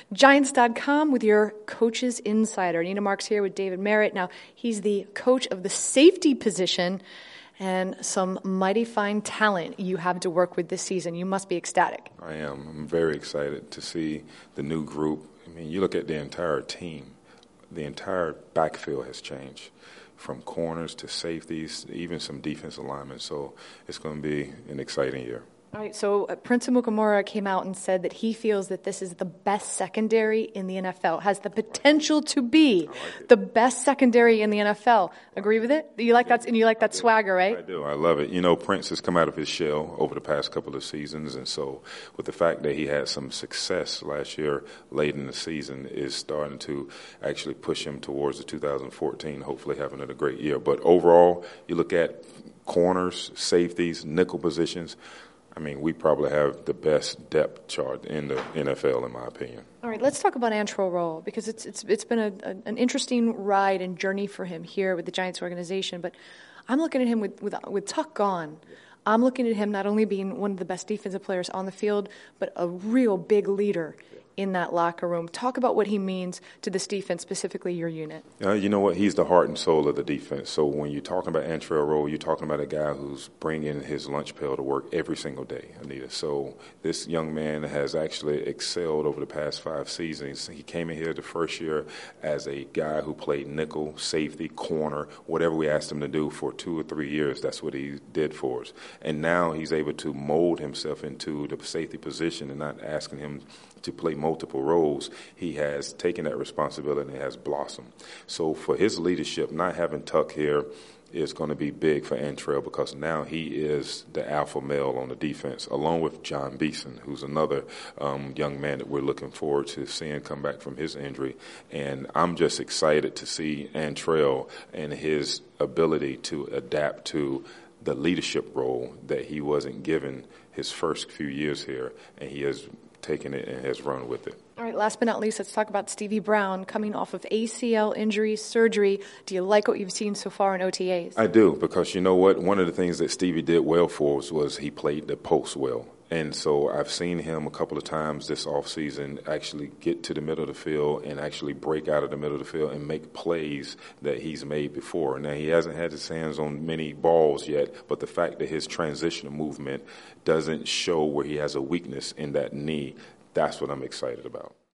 Giants.com with your Coaches Insider. Nina Marks here with David Merritt. Now, he's the coach of the safety position, and some mighty fine talent you have to work with this season. You must be ecstatic. I am. I'm very excited to see the new group. I mean, you look at the entire team. The entire backfield has changed, from corners to safeties, even some defensive linemen. So it's going to be an exciting year. All right, so Prince Amukamara came out and said that he feels that this is the best secondary in the NFL, has the potential to be the best secondary in the NFL. Agree with it? You like that, and you like that swagger, right? I do. I love it. You know, Prince has come out of his shell over the past couple of seasons, and so with the fact that he had some success last year late in the season is starting to actually push him towards the 2014, hopefully having a great year. But overall, you look at corners, safeties, nickel positions, I mean, we probably have the best depth chart in the NFL, in my opinion. All right, let's talk about Antrel Rolle, because it's been an interesting ride and journey for him here with the Giants organization. But I'm looking at him with Tuck gone. I'm looking at him not only being one of the best defensive players on the field, but a real big leader in that locker room. Talk about what he means to this defense, specifically your unit. You know what? He's the heart and soul of the defense. So when you're talking about Antrel Rolle, you're talking about a guy who's bringing his lunch pail to work every single day, Anita. So this young man has actually excelled over the past 5 seasons. He came in here the first year as a guy who played nickel, safety, corner, whatever we asked him to do for 2 or 3 years. That's what he did for us. And now he's able to mold himself into the safety position and not asking him to play multiple roles. He has taken that responsibility and has blossomed. So for his leadership, not having Tuck here is going to be big for Antrel, because now he is the alpha male on the defense, along with John Beeson, who's another young man that we're looking forward to seeing come back from his injury. And I'm just excited to see Antrel and his ability to adapt to the leadership role that he wasn't given his first few years here, and he has taken it and has run with it. All right, last but not least, let's talk about Stevie Brown coming off of ACL injury surgery. Do you like what you've seen so far in OTAs? I do, because you know what? One of the things that Stevie did well for us was he played the post well. And so I've seen him a couple of times this offseason actually get to the middle of the field and actually break out of the middle of the field and make plays that he's made before. Now, he hasn't had his hands on many balls yet, but the fact that his transitional movement doesn't show where he has a weakness in that knee, that's what I'm excited about.